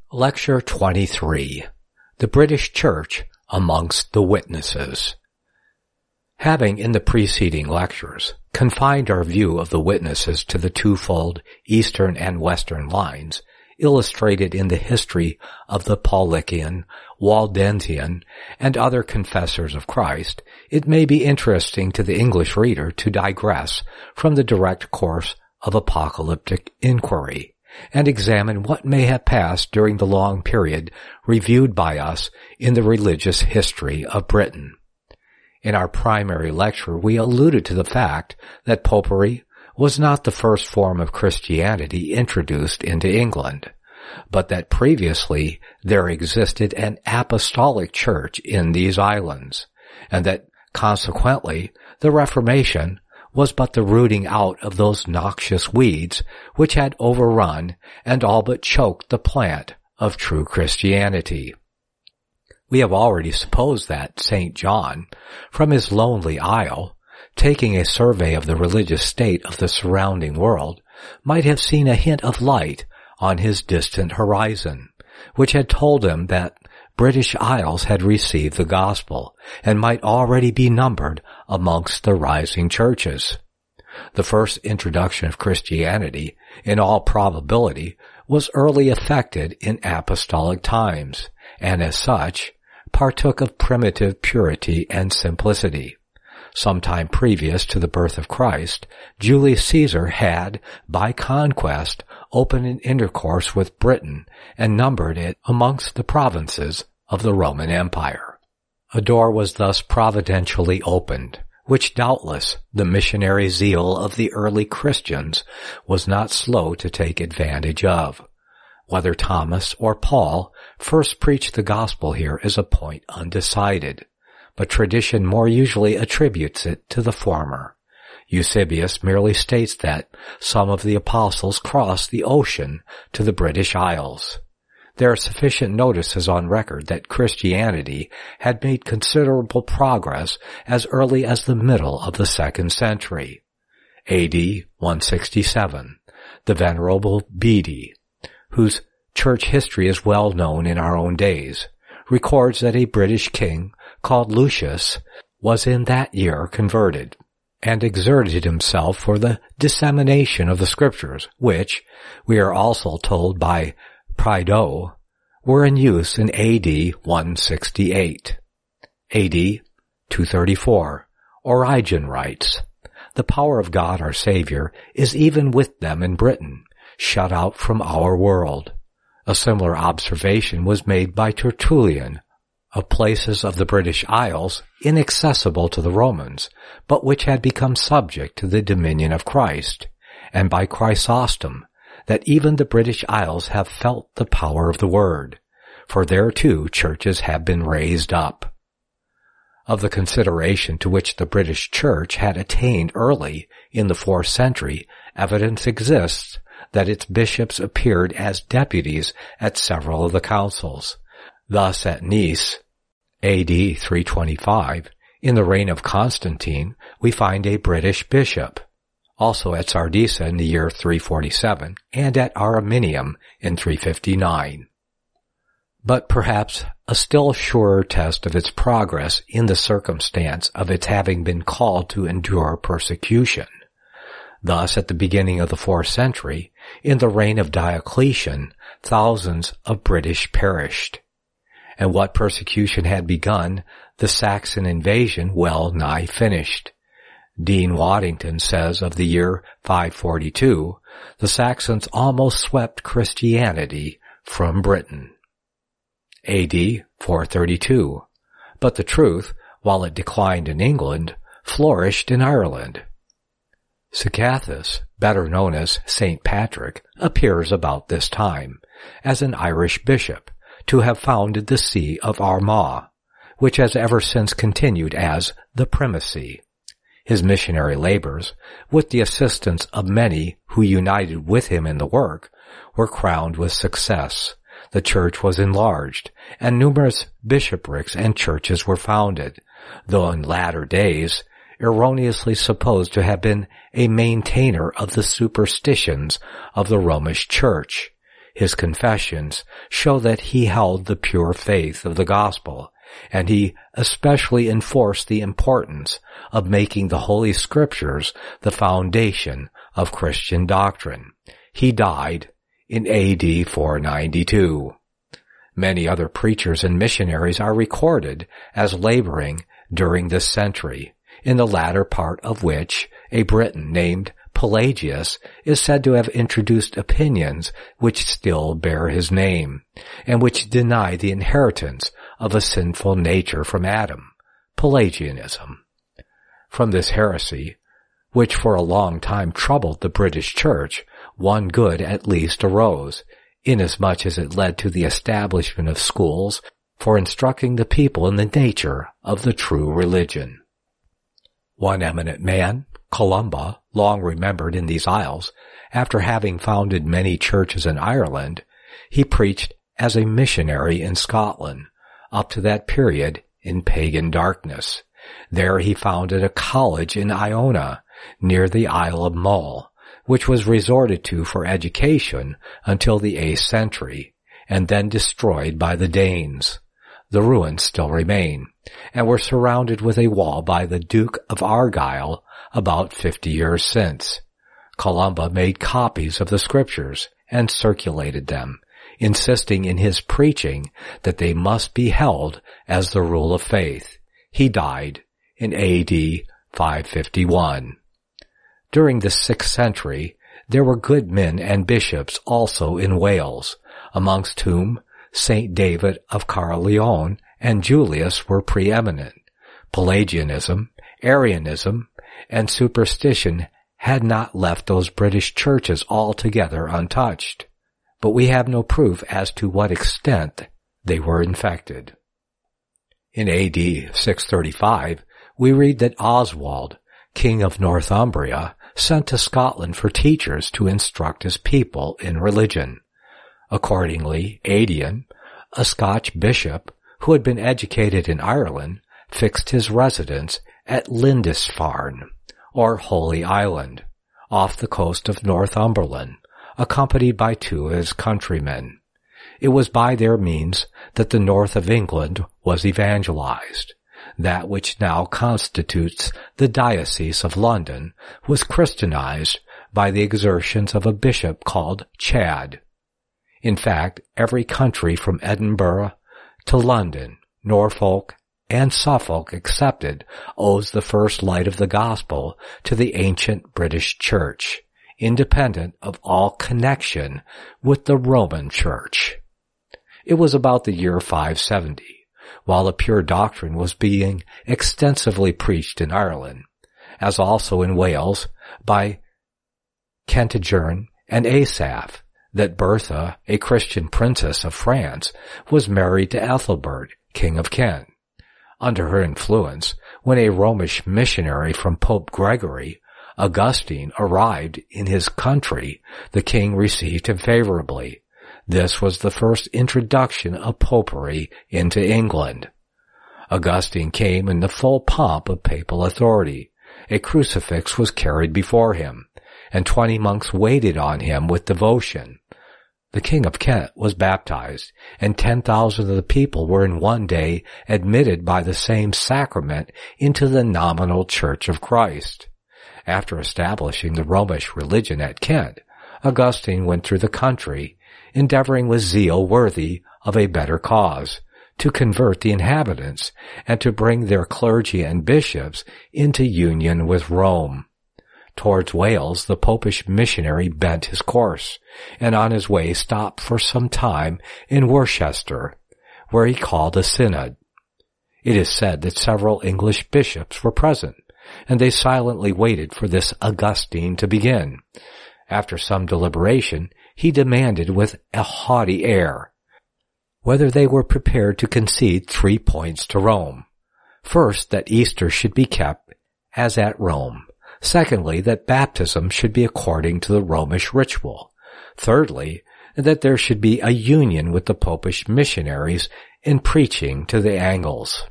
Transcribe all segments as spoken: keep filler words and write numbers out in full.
Lecture twenty-three. The British Church Amongst the Witnesses. Having in the preceding lectures confined our view of the witnesses to the twofold Eastern and Western lines illustrated in the history of the Paulician, Waldensian, and other confessors of Christ, it may be interesting to the English reader to digress from the direct course of apocalyptic inquiry and examine what may have passed during the long period reviewed by us in the religious history of Britain. In our primary lecture, we alluded to the fact that popery was not the first form of Christianity introduced into England, but that previously there existed an apostolic church in these islands, and that consequently the Reformation was but the rooting out of those noxious weeds which had overrun and all but choked the plant of true Christianity. We have already supposed that Saint John, from his lonely isle, taking a survey of the religious state of the surrounding world, might have seen a hint of light on his distant horizon, which had told him that British Isles had received the gospel and might already be numbered amongst the rising churches. The first introduction of Christianity, in all probability, was early effected in apostolic times, and as such, partook of primitive purity and simplicity. Sometime previous to the birth of Christ, Julius Caesar had, by conquest, opened an intercourse with Britain and numbered it amongst the provinces of the Roman Empire. A door was thus providentially opened, which doubtless the missionary zeal of the early Christians was not slow to take advantage of. Whether Thomas or Paul first preached the gospel here is a point undecided, but tradition more usually attributes it to the former. Eusebius merely states that some of the apostles crossed the ocean to the British Isles. There are sufficient notices on record that Christianity had made considerable progress as early as the middle of the second century. A D one sixty-seven, the Venerable Bede, whose church history is well known in our own days, records that a British king called Lucius was in that year converted, and exerted himself for the dissemination of the Scriptures, which, we are also told by Prideaux, were in use in A D one sixty-eight. A D two thirty-four, Origen writes, "The power of God our Savior is even with them in Britain, shut out from our world." A similar observation was made by Tertullian of places of the British Isles inaccessible to the Romans, but which had become subject to the dominion of Christ, and by Chrysostom, that even the British Isles have felt the power of the Word, for there too churches have been raised up. Of the consideration to which the British Church had attained early in the fourth century, evidence exists that its bishops appeared as deputies at several of the councils. Thus at Nice, A D three twenty-five, in the reign of Constantine, we find a British bishop. Also at Sardisa in the year three forty-seven, and at Ariminum in three fifty-nine. But perhaps a still surer test of its progress in the circumstance of its having been called to endure persecution. Thus, at the beginning of the fourth century, in the reign of Diocletian, thousands of British perished. And what persecution had begun, the Saxon invasion well nigh finished. Dean Waddington says of the year five forty-two, the Saxons almost swept Christianity from Britain. A D four thirty-two, but the truth, while it declined in England, flourished in Ireland. Sacathus, better known as Saint Patrick, appears about this time, as an Irish bishop, to have founded the See of Armagh, which has ever since continued as the Primacy. His missionary labors, with the assistance of many who united with him in the work, were crowned with success. The church was enlarged, and numerous bishoprics and churches were founded, though in latter days erroneously supposed to have been a maintainer of the superstitions of the Romish Church. His confessions show that he held the pure faith of the gospel, and he especially enforced the importance of making the Holy Scriptures the foundation of Christian doctrine. He died in A D four ninety-two. Many other preachers and missionaries are recorded as laboring during this century, in the latter part of which a Briton named Pelagius is said to have introduced opinions which still bear his name, and which deny the inheritance of a sinful nature from Adam, Pelagianism. From this heresy, which for a long time troubled the British Church, one good at least arose, inasmuch as it led to the establishment of schools for instructing the people in the nature of the true religion. One eminent man, Columba, long remembered in these isles, after having founded many churches in Ireland, he preached as a missionary in Scotland, up to that period in pagan darkness. There he founded a college in Iona, near the Isle of Mull, which was resorted to for education until the eighth century, and then destroyed by the Danes. The ruins still remain, and were surrounded with a wall by the Duke of Argyll about fifty years since. Columba made copies of the Scriptures and circulated them, insisting in his preaching that they must be held as the rule of faith. He died in A D five fifty-one. During the sixth century, there were good men and bishops also in Wales, amongst whom Saint David of Caerleon and Julius were preeminent. Pelagianism, Arianism, and superstition had not left those British churches altogether untouched, but we have no proof as to what extent they were infected. In A D six thirty-five, we read that Oswald, king of Northumbria, sent to Scotland for teachers to instruct his people in religion. Accordingly, Aidan, a Scotch bishop who had been educated in Ireland, fixed his residence at Lindisfarne, or Holy Island, off the coast of Northumberland, accompanied by two of his countrymen. It was by their means that the north of England was evangelized. That which now constitutes the Diocese of London was Christianized by the exertions of a bishop called Chad. In fact, every country from Edinburgh to London, Norfolk, and Suffolk excepted, owes the first light of the gospel to the ancient British Church, independent of all connection with the Roman Church. It was about the year five seventy, while the pure doctrine was being extensively preached in Ireland, as also in Wales, by Kentigern and Asaph, that Bertha, a Christian princess of France, was married to Ethelbert, king of Kent. Under her influence, when a Romish missionary from Pope Gregory, Augustine, arrived in his country, the king received him favorably. This was the first introduction of popery into England. Augustine came in the full pomp of papal authority. A crucifix was carried before him, and twenty monks waited on him with devotion. The King of Kent was baptized, and ten thousand of the people were in one day admitted by the same sacrament into the nominal Church of Christ. After establishing the Romish religion at Kent, Augustine went through the country, endeavoring with zeal worthy of a better cause, to convert the inhabitants and to bring their clergy and bishops into union with Rome. Towards Wales, the popish missionary bent his course, and on his way stopped for some time in Worcester, where he called a synod. It is said that several English bishops were present, and they silently waited for this Augustine to begin. After some deliberation, he demanded with a haughty air whether they were prepared to concede three points to Rome. First, that Easter should be kept as at Rome. Secondly, that baptism should be according to the Romish ritual. Thirdly, that there should be a union with the popish missionaries in preaching to the Angles.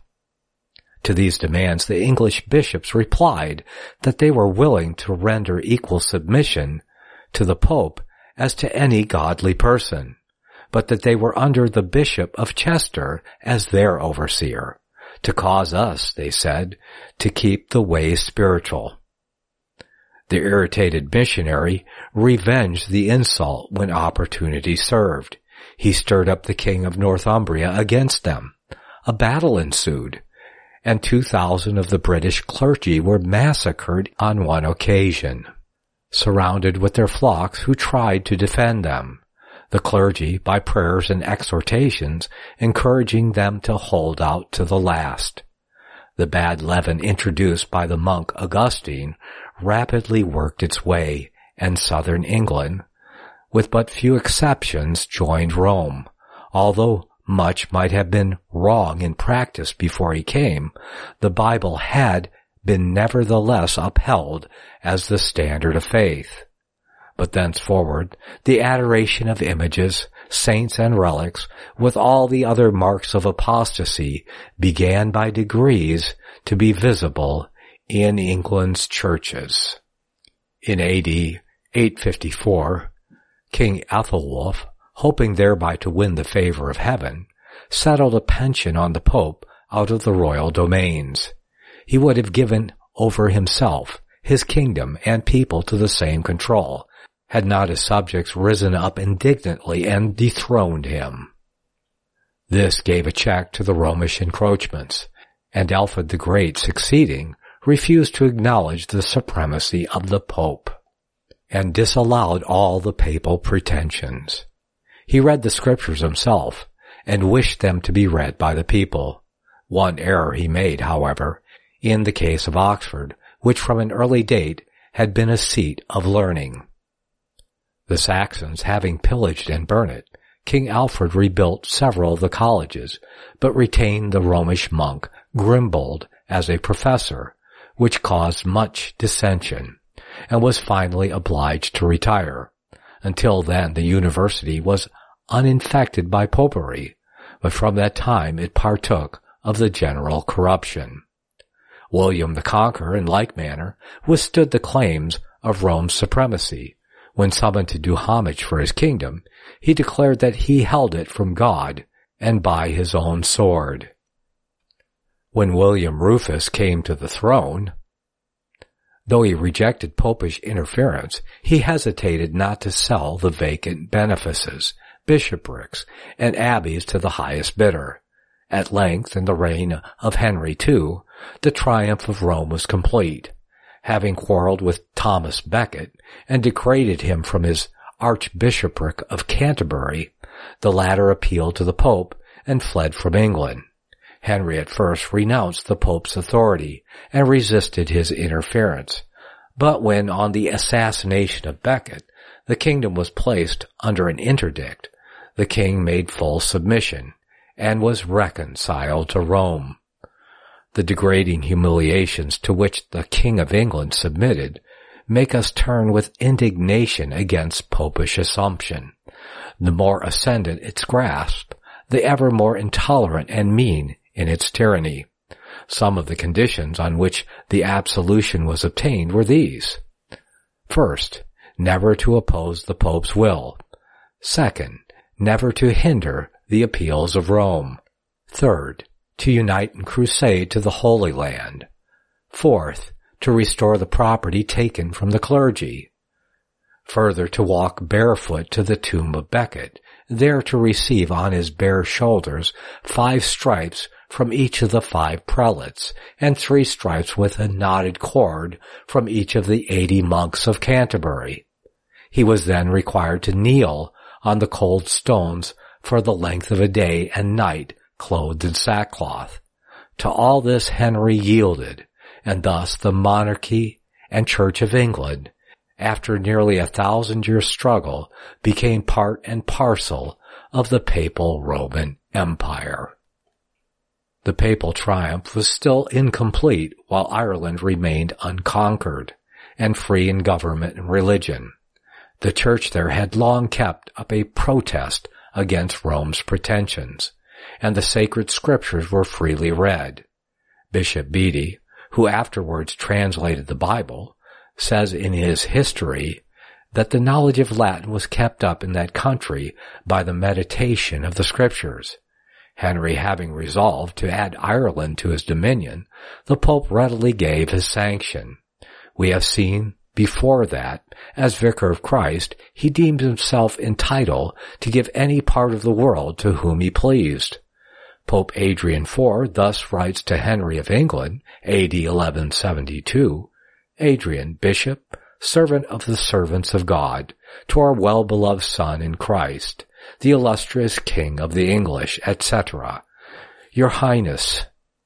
To these demands, the English bishops replied that they were willing to render equal submission to the Pope as to any godly person. but that they were under the Bishop of Chester as their overseer, to cause us, they said, to keep the ways spiritual. The irritated missionary revenged the insult when opportunity served. He stirred up the king of Northumbria against them. A battle ensued, and two thousand of the British clergy were massacred on one occasion, surrounded with their flocks who tried to defend them. The clergy, by prayers and exhortations, encouraging them to hold out to the last. The bad leaven introduced by the monk Augustine rapidly worked its way, and southern England, with but few exceptions, joined Rome. Although much might have been wrong in practice before he came, the Bible had been nevertheless upheld as the standard of faith. But thenceforward, the adoration of images, saints, and relics, with all the other marks of apostasy, began by degrees to be visible in England's churches. In A D eight fifty-four, King Ethelwulf, hoping thereby to win the favor of heaven, settled a pension on the Pope out of the royal domains. He would have given over himself, his kingdom, and people to the same control, had not his subjects risen up indignantly and dethroned him. This gave a check to the Romish encroachments, and Alfred the Great, succeeding, refused to acknowledge the supremacy of the Pope, and disallowed all the papal pretensions. He read the Scriptures himself, and wished them to be read by the people. One error he made, however, in the case of Oxford, which from an early date had been a seat of learning. The Saxons having pillaged and burnt it, King Alfred rebuilt several of the colleges, but retained the Romish monk Grimbold as a professor, which caused much dissension, and was finally obliged to retire. Until then the university was uninfected by popery, but from that time it partook of the general corruption. William the Conqueror, in like manner, withstood the claims of Rome's supremacy. When summoned to do homage for his kingdom, he declared that he held it from God and by his own sword. When William Rufus came to the throne, though he rejected popish interference, he hesitated not to sell the vacant benefices, bishoprics, and abbeys to the highest bidder. At length, in the reign of Henry the Second, the triumph of Rome was complete. Having quarreled with Thomas Becket and degraded him from his archbishopric of Canterbury, the latter appealed to the Pope and fled from England. Henry at first renounced the Pope's authority and resisted his interference, but when on the assassination of Becket the kingdom was placed under an interdict, the king made full submission and was reconciled to Rome. The degrading humiliations to which the King of England submitted make us turn with indignation against popish assumption. The more ascendant its grasp, the ever more intolerant and mean in its tyranny. Some of the conditions on which the absolution was obtained were these. First, never to oppose the Pope's will. Second, never to hinder the appeals of Rome. Third, to unite in crusade to the Holy Land. Fourth, to restore the property taken from the clergy. Further, to walk barefoot to the tomb of Becket, there to receive on his bare shoulders five stripes from each of the five prelates, and three stripes with a knotted cord from each of the eighty monks of Canterbury. He was then required to kneel on the cold stones for the length of a day and night, clothed in sackcloth. To all this Henry yielded, and thus the monarchy and Church of England, after nearly a thousand years' struggle, became part and parcel of the papal Roman Empire. The papal triumph was still incomplete while Ireland remained unconquered and free in government and religion. The Church there had long kept up a protest against Rome's pretensions, and the sacred scriptures were freely read. Bishop Beatty, who afterwards translated the Bible, says in his history that the knowledge of Latin was kept up in that country by the meditation of the Scriptures. Henry having resolved to add Ireland to his dominion, the Pope readily gave his sanction. We have seen before that, as Vicar of Christ, he deemed himself entitled to give any part of the world to whom he pleased. Pope Adrian the fourth thus writes to Henry of England, A D eleven seventy-two, Adrian, Bishop, servant of the servants of God, to our well-beloved Son in Christ, the illustrious King of the English, et cetera. Your Highness,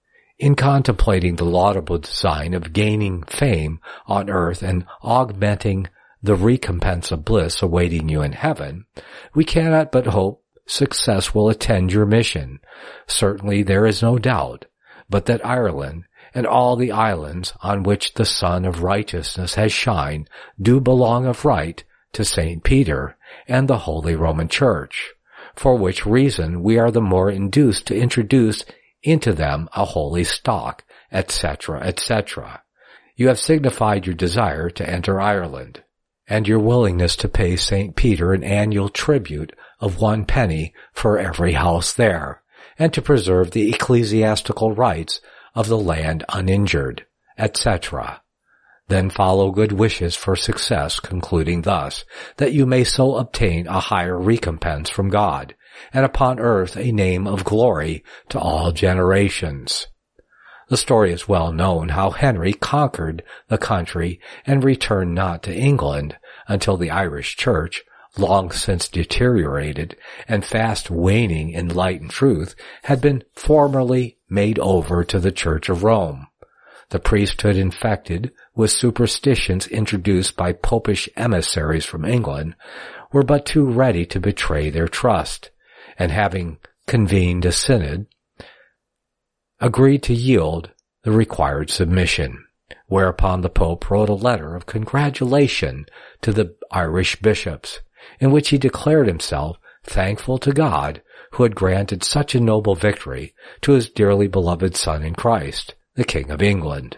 in contemplating the laudable design of gaining fame on earth and augmenting the recompense of bliss awaiting you in heaven, we cannot but hope success will attend your mission. Certainly there is no doubt, but that Ireland and all the islands on which the sun of righteousness has shined do belong of right to Saint Peter and the Holy Roman Church, for which reason we are the more induced to introduce into them a holy stock, et cetera, et cetera. You have signified your desire to enter Ireland, and your willingness to pay Saint Peter an annual tribute of one penny for every house there, and to preserve the ecclesiastical rights of the land uninjured, et cetera. Then follow good wishes for success, concluding thus, that you may so obtain a higher recompense from God, and upon earth a name of glory to all generations. The story is well known how Henry conquered the country and returned not to England until the Irish Church, long since deteriorated and fast waning in light and truth, had been formally made over to the Church of Rome. The priesthood, infected with superstitions introduced by popish emissaries from England, were but too ready to betray their trust, and having convened a synod, agreed to yield the required submission, whereupon the Pope wrote a letter of congratulation to the Irish bishops, in which he declared himself thankful to God who had granted such a noble victory to his dearly beloved Son in Christ, the King of England.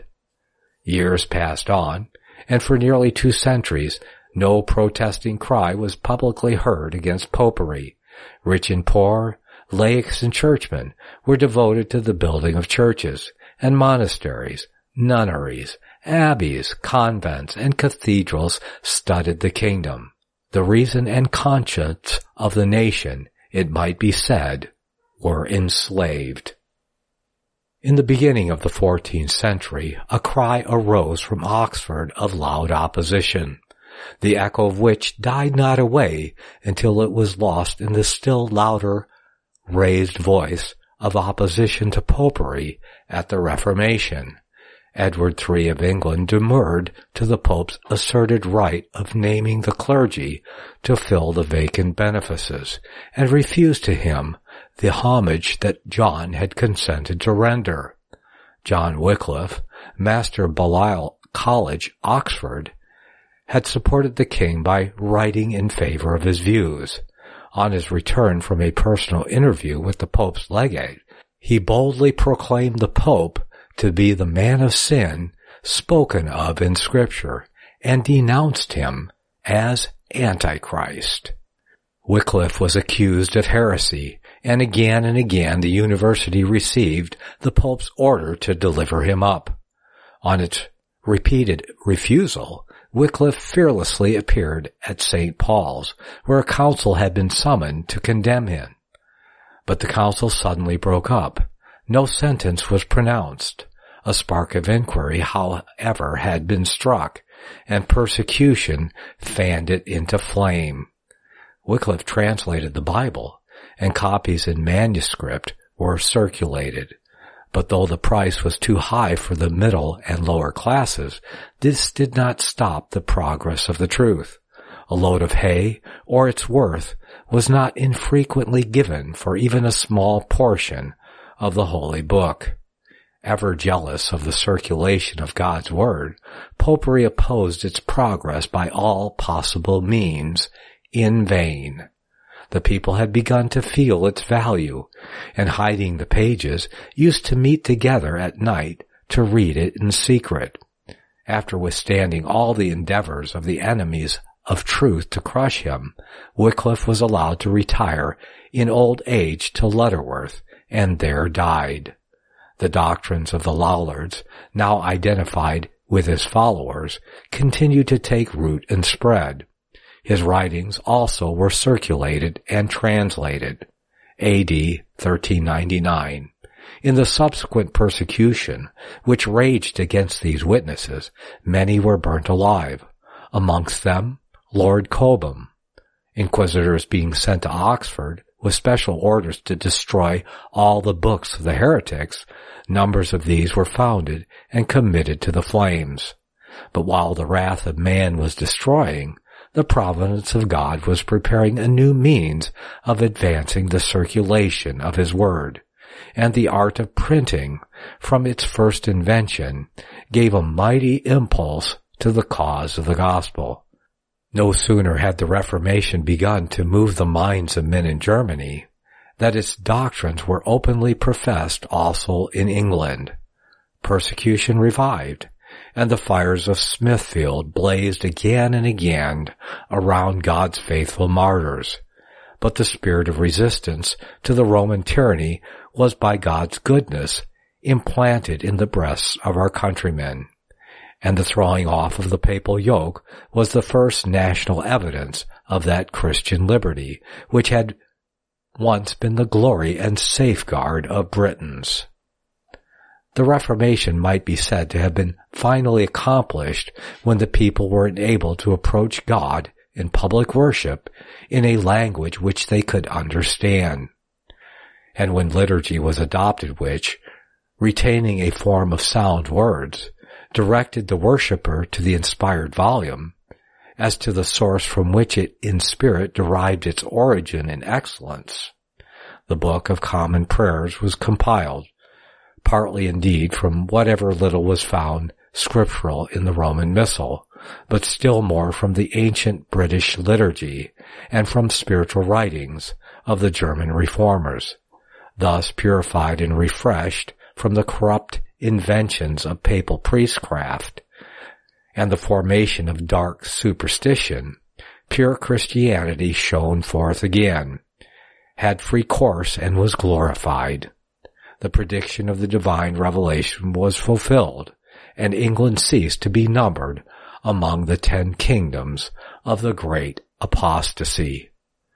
Years passed on, and for nearly two centuries no protesting cry was publicly heard against popery. Rich and poor, laics and churchmen were devoted to the building of churches and monasteries, nunneries, abbeys, convents, and cathedrals studded the kingdom. The reason and conscience of the nation, it might be said, were enslaved. In the beginning of the fourteenth century, a cry arose from Oxford of loud opposition, the echo of which died not away until it was lost in the still louder, raised voice of opposition to popery at the Reformation. Edward the third of England demurred to the Pope's asserted right of naming the clergy to fill the vacant benefices, and refused to him the homage that John had consented to render. John Wycliffe, Master Balliol College, Oxford, had supported the king by writing in favor of his views. On his return from a personal interview with the Pope's legate, he boldly proclaimed the Pope to be the man of sin spoken of in Scripture, and denounced him as Antichrist. Wycliffe was accused of heresy, and again and again the university received the Pope's order to deliver him up. On its repeated refusal, Wycliffe fearlessly appeared at Saint Paul's, where a council had been summoned to condemn him. But the council suddenly broke up. No sentence was pronounced. A spark of inquiry, however, had been struck, and persecution fanned it into flame. Wycliffe translated the Bible, and copies in manuscript were circulated. But though the price was too high for the middle and lower classes, this did not stop the progress of the truth. A load of hay, or its worth, was not infrequently given for even a small portion of the Holy Book. Ever jealous of the circulation of God's Word, popery opposed its progress by all possible means, in vain. The people had begun to feel its value, and hiding the pages, used to meet together at night to read it in secret. After withstanding all the endeavors of the enemies of truth to crush him, Wycliffe was allowed to retire in old age to Lutterworth, and there died. The doctrines of the Lollards, now identified with his followers, continued to take root and spread. His writings also were circulated and translated. A D thirteen ninety-nine. In the subsequent persecution, which raged against these witnesses, many were burnt alive, amongst them Lord Cobham. Inquisitors being sent to Oxford with special orders to destroy all the books of the heretics, numbers of these were founded and committed to the flames. But while the wrath of man was destroying, the providence of God was preparing a new means of advancing the circulation of his word, and the art of printing, from its first invention, gave a mighty impulse to the cause of the gospel. No sooner had the Reformation begun to move the minds of men in Germany, that its doctrines were openly professed also in England. Persecution revived, and the fires of Smithfield blazed again and again around God's faithful martyrs. But the spirit of resistance to the Roman tyranny was by God's goodness implanted in the breasts of our countrymen, and the throwing off of the papal yoke was the first national evidence of that Christian liberty which had once been the glory and safeguard of Britons. The Reformation might be said to have been finally accomplished when the people were enabled to approach God in public worship in a language which they could understand, and when liturgy was adopted which, retaining a form of sound words, directed the worshipper to the inspired volume, as to the source from which it in spirit derived its origin and excellence. The Book of Common Prayers was compiled, partly indeed from whatever little was found scriptural in the Roman Missal, but still more from the ancient British liturgy and from spiritual writings of the German reformers, thus purified and refreshed from the corrupt inventions of papal priestcraft and the formation of dark superstition. Pure Christianity shone forth again, had free course, and was glorified. The prediction of the divine revelation was fulfilled, and England ceased to be numbered among the ten kingdoms of the great apostasy.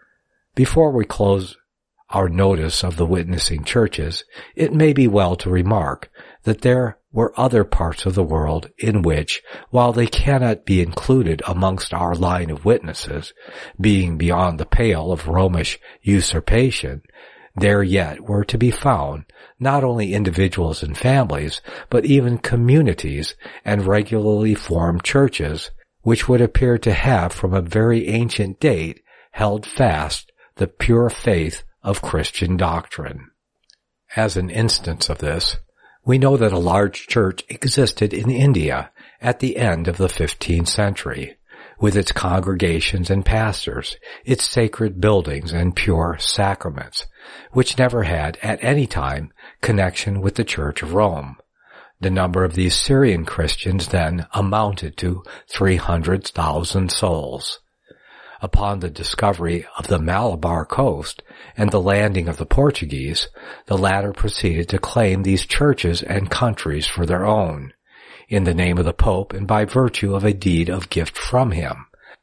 Before we close our notice of the witnessing churches, it may be well to remark that there were other parts of the world in which, while they cannot be included amongst our line of witnesses, being beyond the pale of Romish usurpation, there yet were to be found not only individuals and families, but even communities and regularly formed churches, which would appear to have from a very ancient date held fast the pure faith of Christian doctrine. As an instance of this, we know that a large church existed in India at the end of the fifteenth century, with its congregations and pastors, its sacred buildings and pure sacraments, which never had at any time connection with the Church of Rome. The number of these Syrian Christians then amounted to three hundred thousand souls. Upon the discovery of the Malabar coast and the landing of the Portuguese, the latter proceeded to claim these churches and countries for their own, in the name of the Pope and by virtue of a deed of gift from him.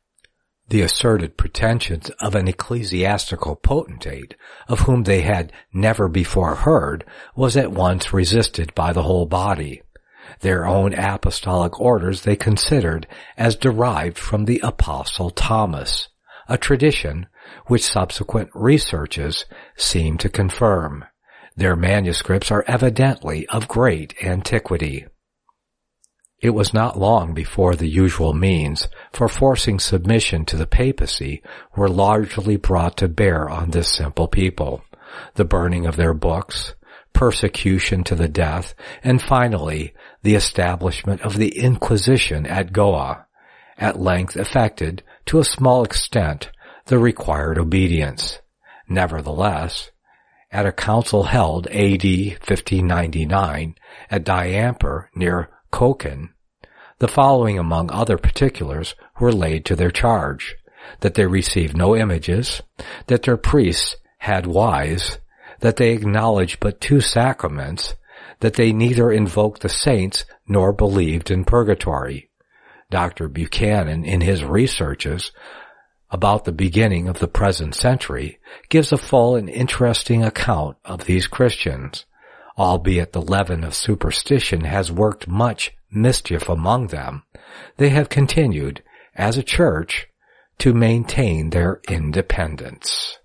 The asserted pretensions of an ecclesiastical potentate, of whom they had never before heard, was at once resisted by the whole body. Their own apostolic orders they considered as derived from the Apostle Thomas, a tradition which subsequent researches seem to confirm. Their manuscripts are evidently of great antiquity. It was not long before the usual means for forcing submission to the papacy were largely brought to bear on this simple people. The burning of their books, persecution to the death, and finally the establishment of the Inquisition at Goa, at length effected, to a small extent, the required obedience. Nevertheless, at a council held A D fifteen ninety-nine at Diamper near Cochin, The following, among other particulars, were laid to their charge: that they received no images, that their priests had wives, that they acknowledged but two sacraments, that they neither invoked the saints nor believed in purgatory. Doctor Buchanan, in his researches about the beginning of the present century, gives a full and interesting account of these Christians. Albeit the leaven of superstition has worked much mischief among them, they have continued, as a church, to maintain their independence.